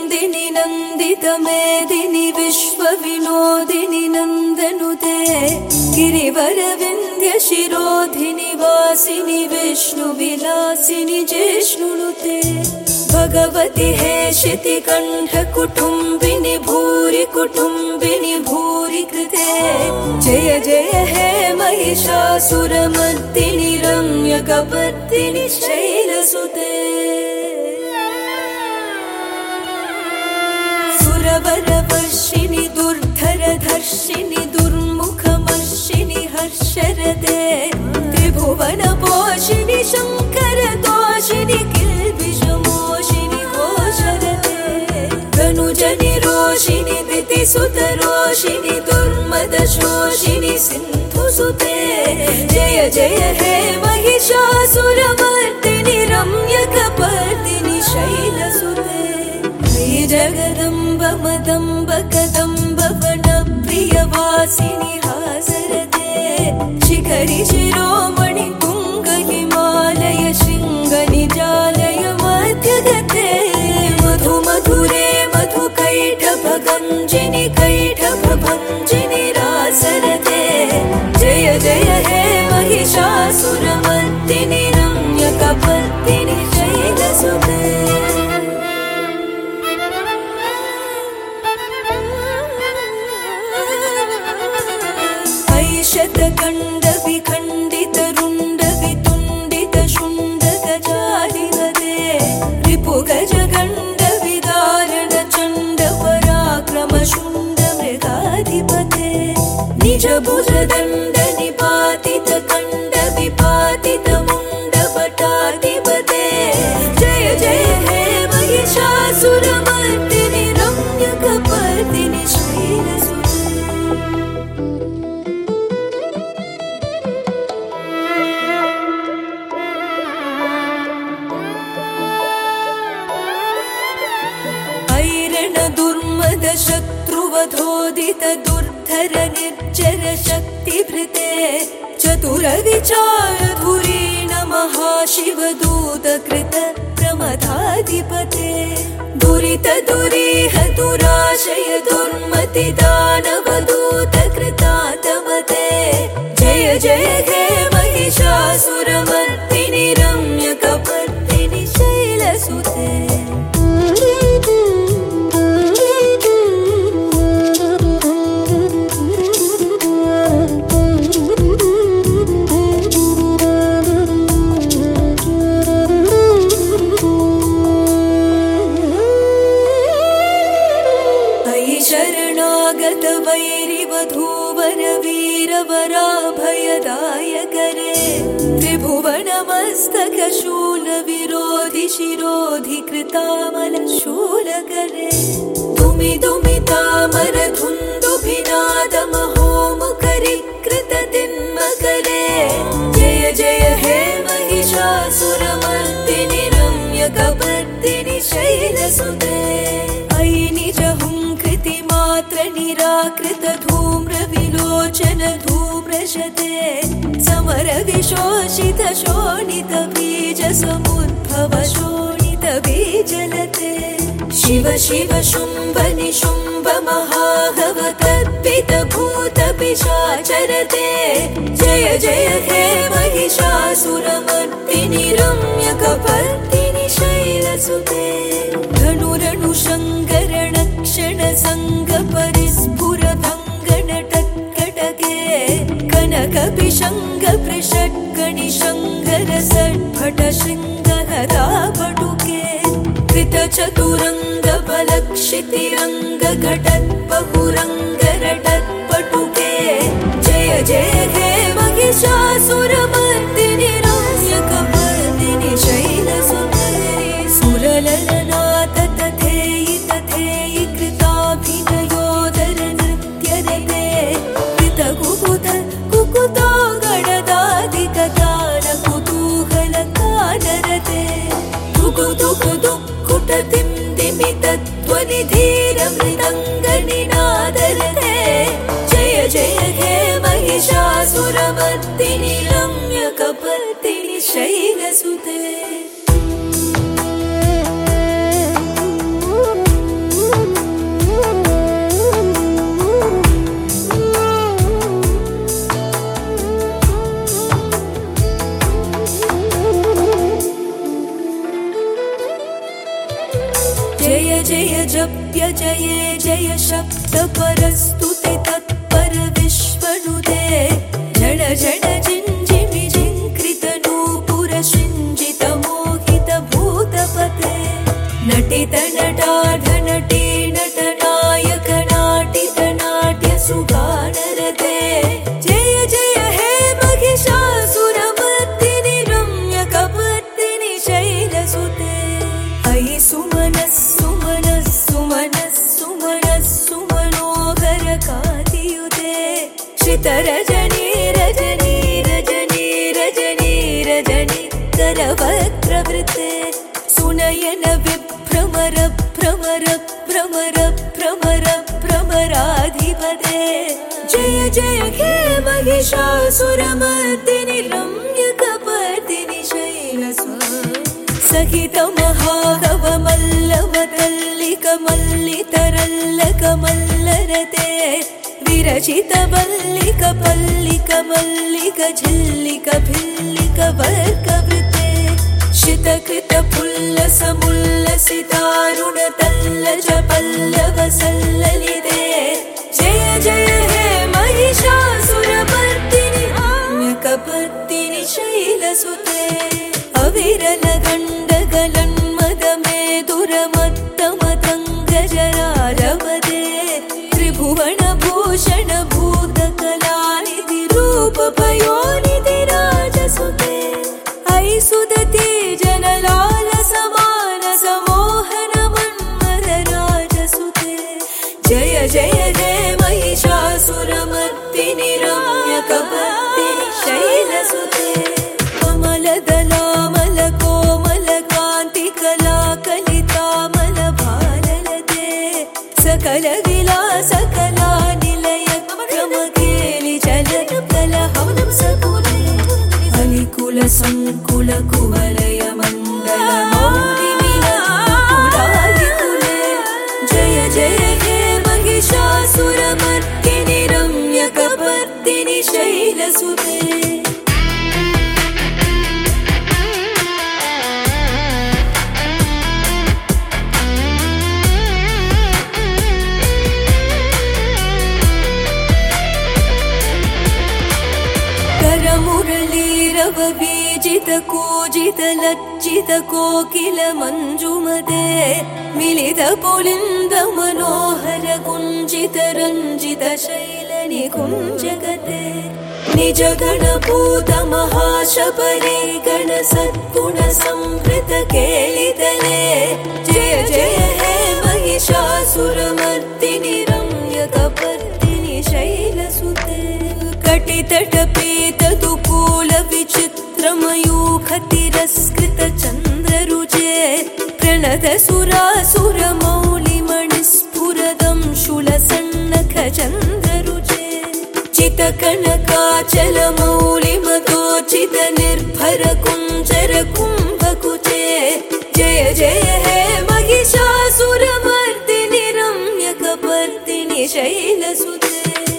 नन्दिनि नन्दितमेदिनि विश्वविनोदिनि नन्दनुते गिरिवरविन्ध्यशिरोधिनि वासिनि विष्णुविलासिनि जिष्णुनुते भगवति हेशितिकण्ठकुटुम्बिनि भूरि कुटुम्बिनि भूरि कृते जय जय हे महिषासुरमर्दिनि रम्यकपर्दिनि शैलसुते सुरवरवर्षिणि दुर्धरधर्षिणि दुर्मुखमर्षिणि हर्षरते त्रिभुवनपोषिणि शङ्करतोषिणि किल्बिषमोषिणि घोषरते धनुजनि रोषिणि दितिसुतरोषिणि दुर्मदशोषिणि सिन्धुसुते जय जय हे महिषासुरमर्दिनि रम्यकपर्दिनि शैलसुते हे जगदम्ब मदम्ब कदम्ब वनप्रियवासिनि हासरते शिखरि शिरोमणि तुङ्ग हिमालय शृङ्ग निजालय मध्यगते मधु मधुरे मधुकैटभगञ्जिनि कैटभभञ्जिनि रासरते जय जय हे महिषासुरमर्दिनि रम्यकपर्दिनि शैलसुते शतकण्डविखण्डितरुण्डवितुण्डितशुण्डगजाधिपते रिपुगजगण्डविदारणचण्डपराक्रमशुण्डमृगाधिपते निजभुजदण्डनिपातितकण्डविपातितमुण्डपटाधिपते जय जय हे महिषासुरमर्दिनि रम्यकपर्दिनि शैलसुते दुर्मद शत्रुवधोदित दुर्धर निर्जर शक्तिभृते चतुर विचार धुरीण महाशिवदूत कृत प्रमदाधिपते दुरित दुरीह दुराशय दुर्मति दानवदूत कृतातमते जय जय हे महिषासुरमर्दिनि रम्यकपर्दिनि शैलसुते शरणागत वैरिवधूवर वीरवराभयदायकरे त्रिभुवनमस्तक शूल विरोधि शिरोधि कृतामल शूलकरे दुमि दुमि तामर धुन्दुभिनाद महोमुखरि कृत तिन्मकरे जय जय हे महिषासुरमर्दिनि रम्यकपर्दिनि शैलसुते अयि निज मात्र निराकृत धूम्र विलोचन धूम्रशते समर विशोषित शोणित बीज समुद्भव शोणित बीजलते शिव शिव शुम्भ निशुम्भ महाहव कल्पित भूत पिशाचरते जय जय हे महिषासुरमर्दिनि रम्यकपर्दिनि शैलसुते धनुरणु शङ्करण क्षण संग परिस्फुर भङ्गन टट्कटके कनक पिशङ्ग पृषट्कणि शङ्कर सट्फट शृङ्गहरा पटुके कृत चतुरङ्ग बलक्षितिरङ्ग घटत् बहुरङ्ग रटत् पटुके जय जय हे महिषासुरमर्दिनि रम्यकपर्दिनि शैलसुते सुरललनाथ तथेयि तथेयि कृताभिनयोदर नृत्यरते कृत कुकुत कुकुतो गणदादिकतान कुतूहलकानरते दुकुदुकुदुक्कुटतिं दिमितध्वनिधीर मृदङ्गनिनादरते जय जय हे महिषासुरमर्दिनि रम्यकपर्दिनि शैलसुते जप्य जये जय शब्द परस्तुते तत्पर विश्वनुते जड जड जिञ्जिमि जिङ्कृत नूपुर सिञ्जित मोहित भूतपते नटित नटाढ नटी नटनायक नाटित नाट्य सुगानरते जय जय हे महिषासुरमर्दिनि रम्यकपर्दिनि शैलसुते अयि सुमनः सुमनः सुमनः सुमनः सुमनोहरकान्तियुते श्रितरजनी रजनी रजनी रजनी रजनी करवक्त्रवृते सुनयन विभ्रमर भ्रमर भ्रमर भ्रमर भ्रमराधिपते जय जय हे महिषासुरमर्दिनि रम्यकपर्दिनि शैलसुते सहित महागव मल्लव तल्लिक मल्लितरल्लक मल्लरते विरचित वल्लिक पल्लिक मल्लिक झिल्लिक भिल्लिक वर्गवृते शितकृत फुल्लस मुल्लसितारुण तल्लज पल्लव सल्ललिते जय जय हे महिषासुरमर्दिनि रम्यकपर्दिनि शैलसुते अविरल गण्डगलन्मद मेदुरमत्तमतङ्गजरारवदे त्रिभुवन भूषण भूतकलानिधि रूपपयोनिधि राजसुते अयि सुदति जनलाल समान समोहन मन्मथ राजसुते जय जय हे महिषासुरमर्दिनि रम्यकपर्दिनि शैलसुते कमलदलामल कोमल कान्ति कला कलितामल भारलते सकल विलास कला निलय क्रम केलि चल कलहं सकुले अलिकुल संकुल कुवलय मण्डल मौलि मिलकुलालिकुले जय जय हे महिषासुरमर्दिनि रम्यकपर्दिनि शैलसुते मुरलीरव बीजित कूजित लज्जित कोकिल मंजुमते मिलित पुलिंद मनोहर कुंजित रंजित शैल निकुंजगते निज गणभूत महाशबरी गण सद्गुण संवृत केलितले जय जय हे महिषासुरमर्दिनि रम्यकपर्दिनि शैलसुते कटितटपीत दुकूल विचित्र मयूख तिरस्कृत चन्द्ररुचे प्रणत सुरासुर मौलि मणिस्फुरदं शूल सन्नख चन्द्ररुचे चित कनकाचल मौलि मदोचित निर्भर कुञ्जर कुम्भकुचे जय जय हे महिषासुरमर्दिनि रम्यकपर्दिनि शैलसुते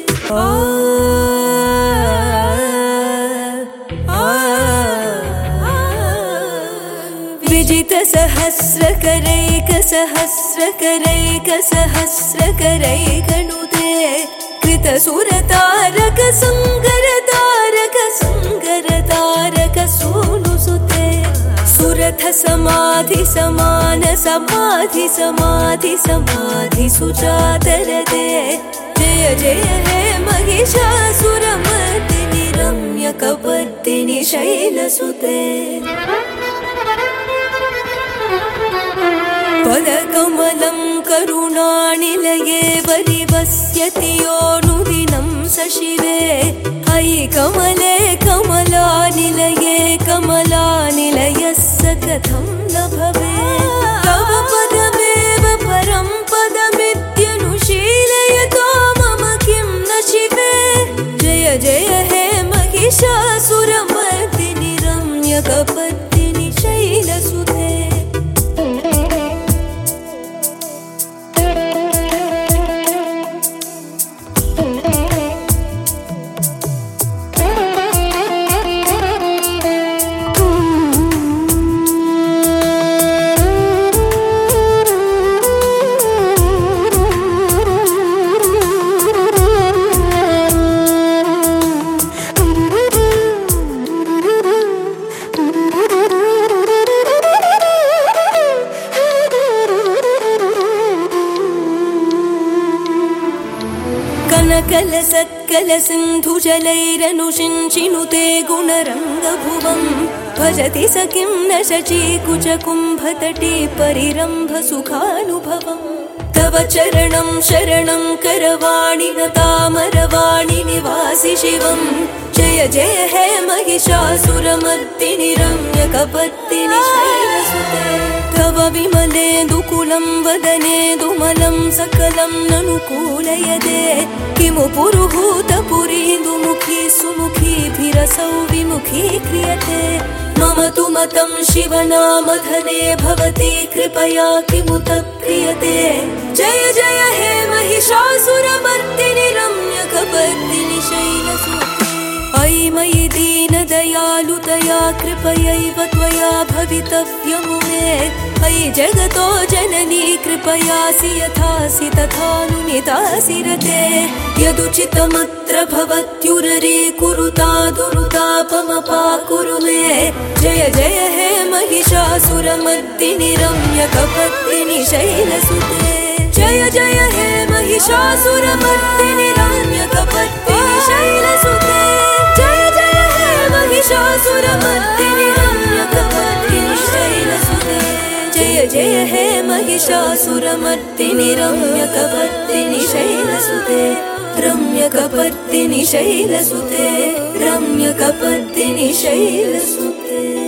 विजित सहस्रकरैक सहस्रकरैक सहस्रकरैकनुते कृत सुरतारक संगरतारक संगरतारक सूनुसुते सुरथ समाधि समान समाधि समाधि समाधि सुजातरते जय जय हे महिषासुरमर्दिनि रम्यकपर्दिनि शैलसुते पदकमलं करुणानिलये परिवस्यति योऽनुदिनं सशिवे अयि कमले कमलानिलये कमलानिलयः स कथं न भवेत् तव पदमेव परं पदमित्यनुशीलयतो मम किं न शिवे जय जय हे महिषासुरमर्दिनि रम्यकपर्दिनि शैलसुते घनकलसत्कलसिन्धुजलैरनुषिञ्चिनुते गुणरङ्गभुवं भजति स किं न शचीकुचकुम्भतटे परिरम्भसुखानुभवम् तव चरणं शरणं करवाणि न तामरवाणि निवासि शिवं जय जय हे महिषासुरमर्दिनि रम्यकपर्दिनि शैलसुते तव विमलेन्दुकुलं वदनेन्दुमलं सकलं ननुकूलयदे किमु पुरुहूतपुरीन्दुमुखी सुमुखीभिरसौ विमुखी क्रियते मम तु मतं शिवनामधने भवती कृपया किमुत क्रियते जय जय हे महिषासुरमर्दिनि रम्यकपर्दिनि शैलसुते अयि मयि दीनदयालुतया कृपयैव त्वया भवितव्यमु मे अयि जगतो जननी कृपयासि यथासि तथानुनितासि रते यदुचितमत्र भवत्युररे कुरुता दुरुतापमपाकुरु मे जय जय हे महिषासुरमर्दिनि रम्यकपर्दिनि शैलसुते जय जय हे महिषासुरमर्दिनि रम्यकपर्दिनि शैलसुते जय जय हे महिषासुरमर्दिनि रम्यकपर्दिनि शैलसुते जय जय हे महिषासुरमर्दिनि रम्यकपर्दिनि शैलसुते रम्यकपर्दिनि शैलसुते रम्यकपर्दिनि शैलसुते।